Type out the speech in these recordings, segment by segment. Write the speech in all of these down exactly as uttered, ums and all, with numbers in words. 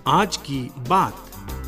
आज की बात।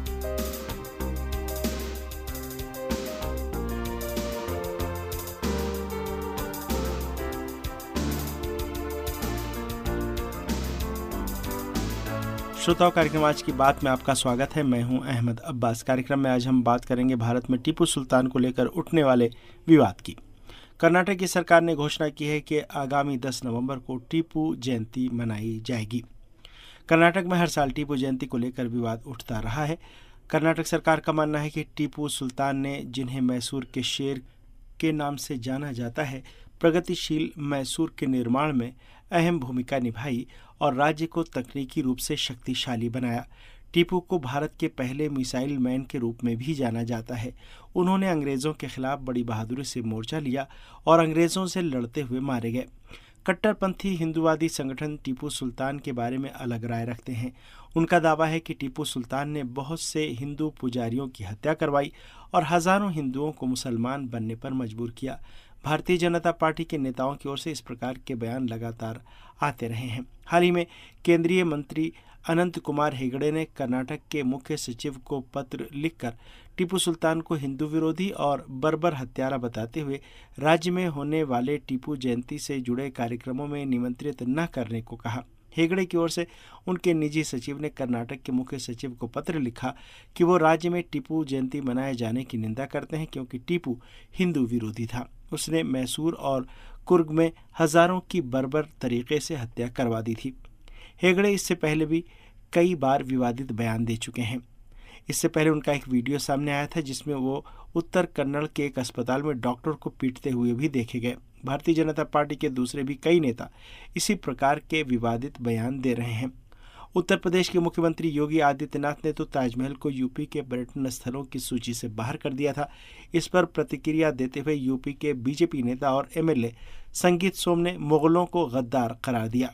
श्रोताओं, कार्यक्रम आज की बात में आपका स्वागत है। मैं हूं अहमद अब्बास। कार्यक्रम में आज हम बात करेंगे भारत में टीपू सुल्तान को लेकर उठने वाले विवाद की। कर्नाटक की सरकार ने घोषणा की है कि आगामी दस नवंबर को टीपू जयंती मनाई जाएगी। कर्नाटक में हर साल टीपू जयंती को लेकर विवाद उठता रहा है। कर्नाटक सरकार का मानना है कि टीपू सुल्तान ने, जिन्हें मैसूर के शेर के नाम से जाना जाता है, प्रगतिशील मैसूर के निर्माण में अहम भूमिका निभाई और राज्य को तकनीकी रूप से शक्तिशाली बनाया। टीपू को भारत के पहले मिसाइल मैन के रूप में भी जाना जाता है। उन्होंने अंग्रेजों के खिलाफ बड़ी बहादुरी से मोर्चा लिया और अंग्रेजों से लड़ते हुए मारे गए। कट्टरपंथी हिंदुवादी संगठन टीपू सुल्तान के बारे में अलग राय रखते हैं। उनका दावा है कि टीपू सुल्तान ने बहुत से हिंदू पुजारियों की हत्या करवाई और हजारों हिंदुओं को मुसलमान बनने पर मजबूर किया। भारतीय जनता पार्टी के नेताओं की ओर से इस प्रकार के बयान लगातार आते रहे हैं। हाल ही में केंद्रीय मंत्री अनंत कुमार हेगड़े ने कर्नाटक के मुख्य सचिव को पत्र लिखकर टीपू सुल्तान को हिंदू विरोधी और बर्बर हत्यारा बताते हुए राज्य में होने वाले टीपू जयंती से जुड़े कार्यक्रमों में निमंत्रित न करने को कहा। हेगड़े की ओर से उनके निजी सचिव ने कर्नाटक के मुख्य सचिव को पत्र लिखा कि वो राज्य में टीपू जयंती मनाए जाने की निंदा करते हैं, क्योंकि टीपू हिंदू विरोधी था। उसने मैसूर और कुर्ग में हजारों की बर्बर तरीके से हत्या करवा दी थी। हेगड़े इससे पहले भी कई बार विवादित बयान दे चुके हैं। इससे पहले उनका एक वीडियो सामने आया था जिसमें वो उत्तर कन्नड़ के एक अस्पताल में डॉक्टर को पीटते हुए भी देखे गए। भारतीय जनता पार्टी के दूसरे भी कई नेता इसी प्रकार के विवादित बयान दे रहे हैं। उत्तर प्रदेश के मुख्यमंत्री योगी आदित्यनाथ ने तो ताजमहल को यूपी के पर्यटन स्थलों की सूची से बाहर कर दिया था। इस पर प्रतिक्रिया देते हुए यूपी के बीजेपी नेता और एमएलए संगीत सोम ने मुगलों को गद्दार करार दिया।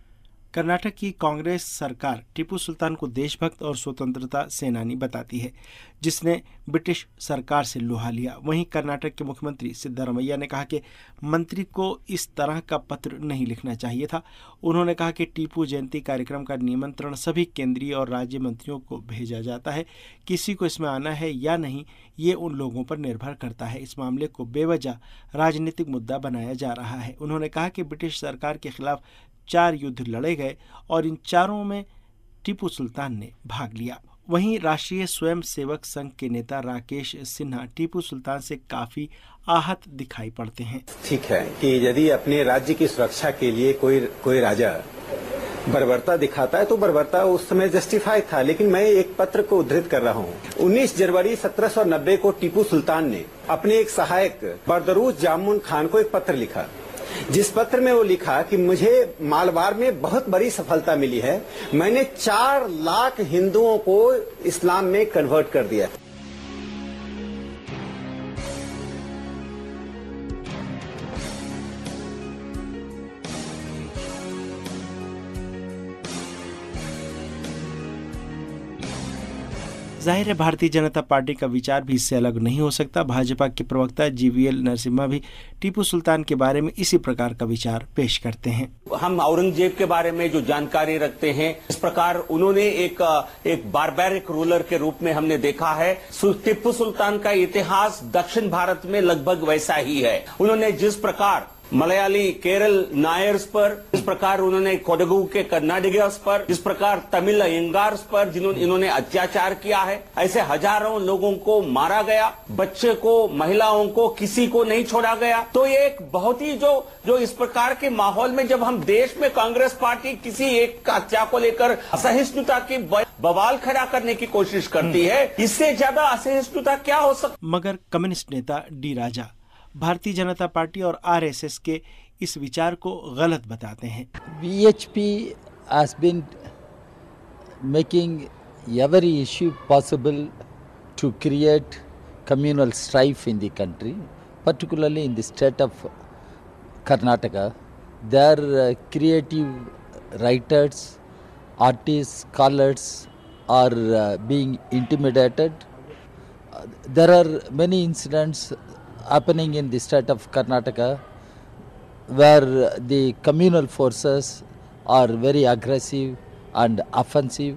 कर्नाटक की कांग्रेस सरकार टीपू सुल्तान को देशभक्त और स्वतंत्रता सेनानी बताती है, जिसने ब्रिटिश सरकार से लोहा लिया। वहीं कर्नाटक के मुख्यमंत्री सिद्धरमैया ने कहा कि मंत्री को इस तरह का पत्र नहीं लिखना चाहिए था। उन्होंने कहा कि टीपू जयंती कार्यक्रम का निमंत्रण सभी केंद्रीय और राज्य मंत्रियों को भेजा जाता है। किसी को इसमें आना है या नहीं, ये उन लोगों पर निर्भर करता है। इस मामले को बेवजह राजनीतिक मुद्दा बनाया जा रहा है। उन्होंने कहा कि ब्रिटिश सरकार के खिलाफ चार युद्ध लड़े गए और इन चारों में टीपू सुल्तान ने भाग लिया। वहीं राष्ट्रीय स्वयं सेवक संघ के नेता राकेश सिन्हा टीपू सुल्तान से काफी आहत दिखाई पड़ते हैं। ठीक है कि यदि अपने राज्य की सुरक्षा के लिए कोई कोई राजा बर्बरता दिखाता है तो बर्बरता उस समय जस्टिफाई था, लेकिन मैं एक पत्र को उद्धृत कर रहा हूँ। उन्नीस जनवरी सत्रह सौ नब्बे को टीपू सुल्तान ने अपने एक सहायक बरदरूज जामुन खान को एक पत्र लिखा, जिस पत्र में वो लिखा कि मुझे मालवार में बहुत बड़ी सफलता मिली है, मैंने चार लाख हिंदुओं को इस्लाम में कन्वर्ट कर दिया। जाहिर है भारतीय जनता पार्टी का विचार भी इससे अलग नहीं हो सकता। भाजपा के प्रवक्ता जीवीएल नरसिम्हा भी टीपू सुल्तान के बारे में इसी प्रकार का विचार पेश करते हैं। हम औरंगजेब के बारे में जो जानकारी रखते हैं, इस प्रकार उन्होंने एक एक बारबैरिक रूलर के रूप में हमने देखा है। टीपू सुल्तान का इतिहास दक्षिण भारत में लगभग वैसा ही है। उन्होंने जिस प्रकार मलयाली केरल नायर्स पर, इस प्रकार उन्होंने कोडगु के कर्नाडिगर्स पर, इस प्रकार तमिल अयंगार्स पर जिन्होंने इन्होंने अत्याचार किया है, ऐसे हजारों लोगों को मारा गया, बच्चे को, महिलाओं को, किसी को नहीं छोड़ा गया। तो ये एक बहुत ही जो जो इस प्रकार के माहौल में जब हम देश में कांग्रेस पार्टी किसी एक हत्या को लेकर असहिष्णुता की बवाल खड़ा करने की कोशिश करती है, इससे ज्यादा असहिष्णुता क्या हो सकती। मगर कम्युनिस्ट नेता डी राजा भारतीय जनता पार्टी और आरएसएस के इस विचार को गलत बताते हैं। VHP has been making every issue possible to create communal strife in the country, particularly in the state of Karnataka. Their uh, creative writers, artists, scholars are uh, being intimidated. Uh, there are many incidents happening in the state of Karnataka where the communal forces are very aggressive and offensive.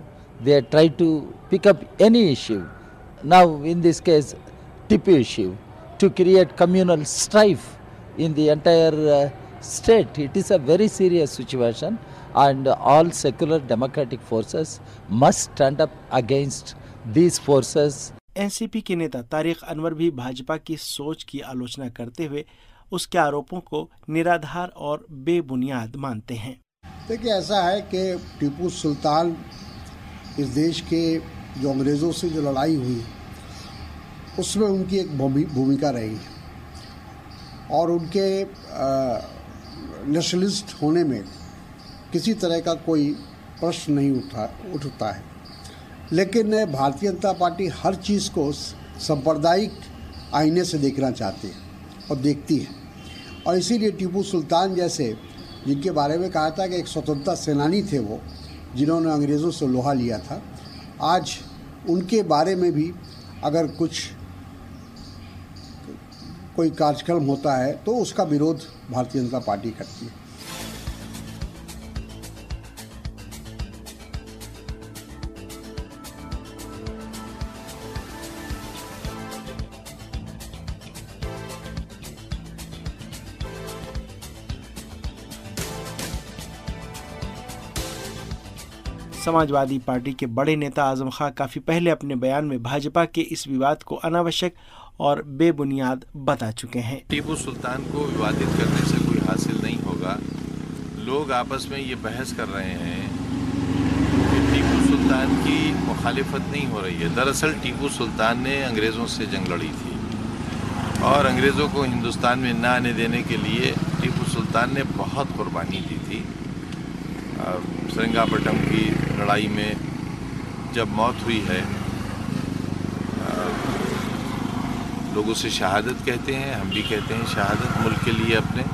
they try to pick up any issue. Now, in this case, Tipu issue, to create communal strife in the entire uh, state. It is a very serious situation, and all secular democratic forces must stand up against these forces. NCP के नेता तारिक अनवर भी भाजपा की सोच की आलोचना करते हुए उसके आरोपों को निराधार और बेबुनियाद मानते हैं। देखिए, ऐसा है कि टीपू सुल्तान इस देश के जो अंग्रेज़ों से जो लड़ाई हुई उसमें उनकी एक भूमिका रही और उनके नेशनलिस्ट होने में किसी तरह का कोई प्रश्न नहीं उठा उठता है। लेकिन भारतीय जनता पार्टी हर चीज़ को सांप्रदायिक आईने से देखना चाहती है और देखती है, और इसीलिए टीपू सुल्तान जैसे, जिनके बारे में कहा था कि एक स्वतंत्रता सेनानी थे वो, जिन्होंने अंग्रेज़ों से लोहा लिया था, आज उनके बारे में भी अगर कुछ कोई कार्यक्रम होता है तो उसका विरोध भारतीय जनता पार्टी करती है। समाजवादी पार्टी के बड़े नेता आजम खां काफी पहले अपने बयान में भाजपा के इस विवाद को अनावश्यक और बेबुनियाद बता चुके हैं। टीपू सुल्तान को विवादित करने से कोई हासिल नहीं होगा। लोग आपस में ये बहस कर रहे हैं कि टीपू सुल्तान की मुखालिफत नहीं हो रही है। दरअसल टीपू सुल्तान ने अंग्रेज़ों से जंग लड़ी थी और अंग्रेज़ों को हिंदुस्तान में न आने देने के लिए टीपू सुल्तान ने बहुत कुर्बानी दी थी। सेरिंगापट्टम की लड़ाई में जब मौत हुई है, लोग उसे शहादत कहते हैं, हम भी कहते हैं शहादत मुल्क के लिए अपने।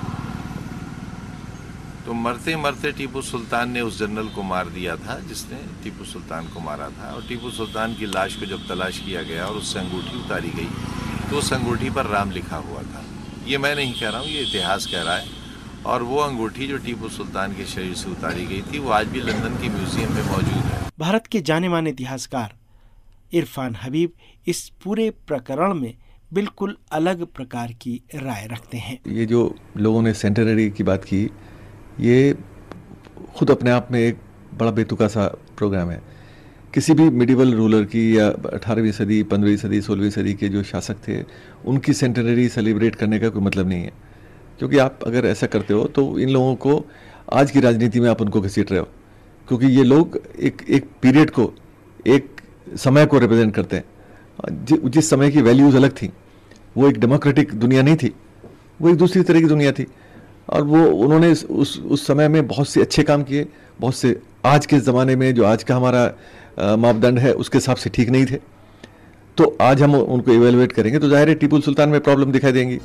तो मरते मरते टीपू सुल्तान ने उस जनरल को मार दिया था जिसने टीपू सुल्तान को मारा था, और टीपू सुल्तान की लाश को जब तलाश किया गया और उससे अंगूठी उतारी गई तो उस अंगूठी पर राम लिखा हुआ था। ये मैं नहीं कह रहा हूँ, ये इतिहास कह रहा है। और वो अंगूठी जो टीपू सुल्तान के शरीर से उतारी गई थी वो आज भी लंदन के म्यूजियम में मौजूद है। भारत के जाने माने इतिहासकार इरफान हबीब इस पूरे प्रकरण में बिल्कुल अलग प्रकार की राय रखते हैं। ये जो लोगों ने सेंटेनरी की बात की, ये खुद अपने आप में एक बड़ा बेतुका सा प्रोग्राम है। किसी भी मिडिवल रूलर की या अठारहवीं सदी, पंद्रहवीं सदी, सोलहवीं सदी के जो शासक थे, उनकी सेंटेनरी सेलिब्रेट करने का कोई मतलब नहीं है, क्योंकि आप अगर ऐसा करते हो तो इन लोगों को आज की राजनीति में आप उनको घसीट रहे हो, क्योंकि ये लोग एक एक पीरियड को, एक समय को रिप्रेजेंट करते हैं। जि, जिस समय की वैल्यूज़ अलग थी, वो एक डेमोक्रेटिक दुनिया नहीं थी, वो एक दूसरी तरह की दुनिया थी, और वो उन्होंने उस उस समय में बहुत से अच्छे काम किए, बहुत से आज के ज़माने में जो आज का हमारा मापदंड है उसके हिसाब से ठीक नहीं थे। तो आज हम उनको इवेलुएट करेंगे तो जाहिर है टीपू सुल्तान में प्रॉब्लम दिखाई देंगी।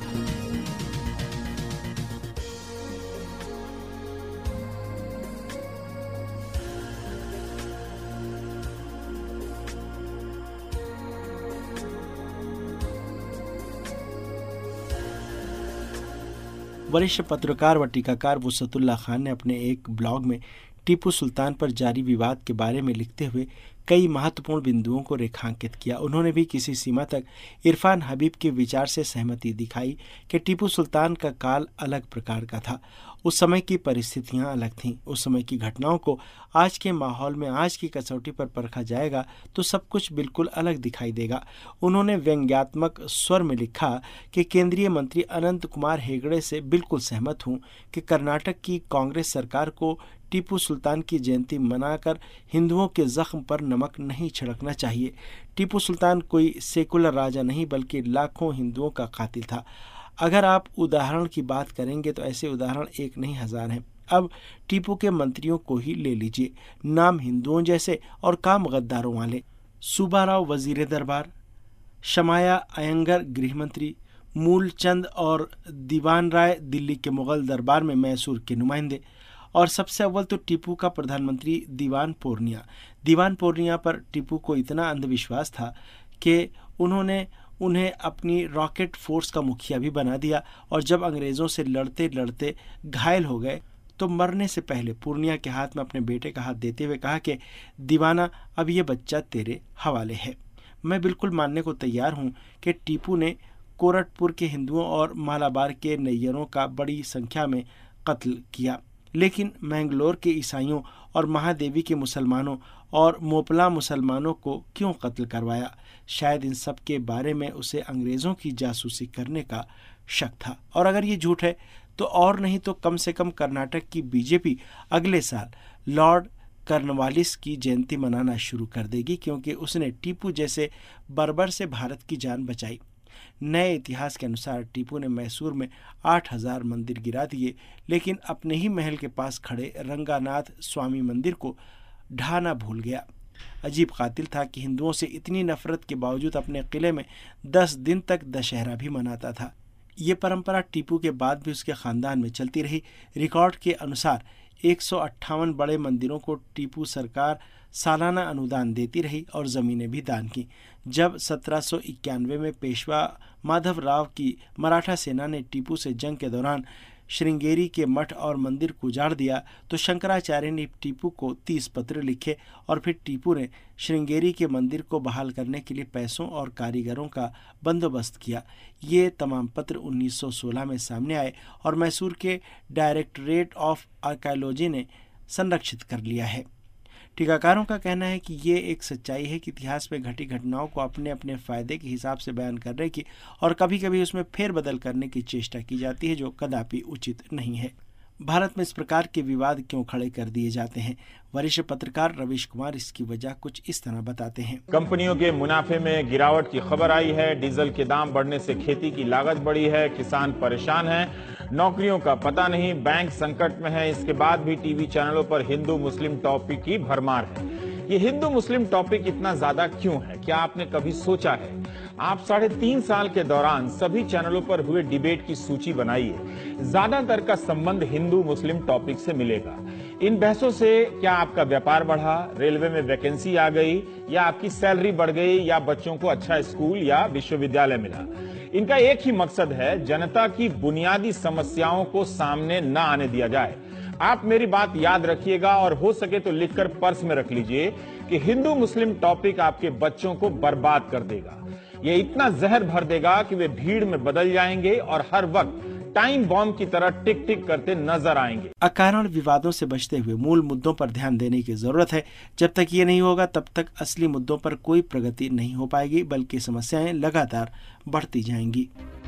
वरिष्ठ पत्रकार व टीकाकार वुसअतुल्लाह खान ने अपने एक ब्लॉग में टीपू सुल्तान पर जारी विवाद के बारे में लिखते हुए कई महत्वपूर्ण बिंदुओं को रेखांकित किया। उन्होंने भी किसी सीमा तक इरफान हबीब के विचार से सहमति दिखाई कि टीपू सुल्तान का काल अलग प्रकार का था, उस समय की परिस्थितियां अलग थीं, उस समय की घटनाओं को आज के माहौल में, आज की कसौटी पर परखा जाएगा तो सब कुछ बिल्कुल अलग दिखाई देगा। उन्होंने व्यंग्यात्मक स्वर में लिखा कि केंद्रीय मंत्री अनंत कुमार हेगड़े से बिल्कुल सहमत हूं कि कर्नाटक की कांग्रेस सरकार को टीपू सुल्तान की जयंती मनाकर हिंदुओं के जख्म पर नमक नहीं छिड़कना चाहिए। टीपू सुल्तान कोई सेकुलर राजा नहीं बल्कि लाखों हिंदुओं का कातिल था। अगर आप उदाहरण की बात करेंगे तो ऐसे उदाहरण एक नहीं हजार हैं। अब टीपू के मंत्रियों को ही ले लीजिए, नाम हिंदुओं जैसे और काम गद्दारों वाले। सूबाराव वजीर दरबार, शमाया अयंगर गृहमंत्री, मूलचंद और दीवान राय दिल्ली के मुगल दरबार में मैसूर के नुमाइंदे, और सबसे अव्वल तो टीपू का प्रधानमंत्री दीवान पूर्णिया। दीवान पूर्णिया पर टीपू को इतना अंधविश्वास था कि उन्होंने उन्हें अपनी रॉकेट फोर्स का मुखिया भी बना दिया, और जब अंग्रेज़ों से लड़ते लड़ते घायल हो गए तो मरने से पहले पूर्णिया के हाथ में अपने बेटे का हाथ देते हुए कहा कि दीवाना, अब ये बच्चा तेरे हवाले है। मैं बिल्कुल मानने को तैयार हूँ कि टीपू ने कोरटपुर के हिंदुओं और मालाबार के नैयरों का बड़ी संख्या में कत्ल किया, लेकिन मैंगलोर के ईसाइयों और महादेवी के मुसलमानों और मोपला मुसलमानों को क्यों कत्ल करवाया? शायद इन सब के बारे में उसे अंग्रेज़ों की जासूसी करने का शक था। और अगर ये झूठ है तो और नहीं तो कम से कम कर्नाटक की बीजेपी अगले साल लॉर्ड कर्नवालिस की जयंती मनाना शुरू कर देगी, क्योंकि उसने टीपू जैसे बर्बर से भारत की जान बचाई। नए इतिहास के अनुसार टीपू ने मैसूर में आठ हजार मंदिर गिरा दिए, लेकिन अपने ही महल के पास खड़े रंगानाथ स्वामी मंदिर को ढाना भूल गया। अजीब कातिल था कि हिंदुओं से इतनी नफरत के बावजूद अपने किले में दस दिन तक दशहरा भी मनाता था। ये परंपरा टीपू के बाद भी उसके खानदान में चलती रही। रिकॉर्ड के अनुसार एक सौ अट्ठावन बड़े मंदिरों को टीपू सरकार सालाना अनुदान देती रही और ज़मीनें भी दान की। जब सत्रह सौ इक्यानवे में पेशवा माधव राव की मराठा सेना ने टीपू से जंग के दौरान श्रृंगेरी के मठ और मंदिर को उजाड़ दिया, तो शंकराचार्य ने टीपू को तीस पत्र लिखे और फिर टीपू ने श्रृंगेरी के मंदिर को बहाल करने के लिए पैसों और कारीगरों का बंदोबस्त किया। ये तमाम पत्र उन्नीस सौ सोलह में सामने आए और मैसूर के डायरेक्टरेट ऑफ आर्कियोलॉजी ने संरक्षित कर लिया है। टीकाकारों का कहना है कि ये एक सच्चाई है कि इतिहास में घटी घटनाओं को अपने अपने फायदे के हिसाब से बयान करने की और कभी कभी उसमें फेरबदल करने की चेष्टा की जाती है, जो कदापि उचित नहीं है। भारत में इस प्रकार के विवाद क्यों खड़े कर दिए जाते हैं? वरिष्ठ पत्रकार रवीश कुमार इसकी वजह कुछ इस तरह बताते हैं। कंपनियों के मुनाफे में गिरावट की खबर आई है, डीजल के दाम बढ़ने से खेती की लागत बढ़ी है, किसान परेशान हैं, नौकरियों का पता नहीं, बैंक संकट में है। इसके बाद भी टीवी चैनलों पर हिंदू मुस्लिम टॉपिक की भरमार है। ये हिंदू मुस्लिम टॉपिक इतना ज्यादा क्यों है? क्या आपने कभी सोचा है? आप साढ़े तीन साल के दौरान सभी चैनलों पर हुए डिबेट की सूची बनाइए, ज्यादातर का संबंध हिंदू मुस्लिम टॉपिक से मिलेगा। इन बहसों से क्या आपका व्यापार बढ़ा, रेलवे में वैकेंसी आ गई, या आपकी सैलरी बढ़ गई, या बच्चों को अच्छा स्कूल या विश्वविद्यालय मिला? इनका एक ही मकसद है, जनता की बुनियादी समस्याओं को सामने न आने दिया जाए। आप मेरी बात याद रखिएगा और हो सके तो लिखकर पर्स में रख लीजिए कि हिंदू मुस्लिम टॉपिक आपके बच्चों को बर्बाद कर देगा। ये इतना जहर भर देगा कि वे भीड़ में बदल जाएंगे और हर वक्त टाइम बॉम्ब की तरह टिक टिक करते नजर आएंगे। अकारण विवादों से बचते हुए मूल मुद्दों पर ध्यान देने की जरूरत है। जब तक ये नहीं होगा तब तक असली मुद्दों पर कोई प्रगति नहीं हो पाएगी, बल्कि समस्याएं लगातार बढ़ती जाएंगी।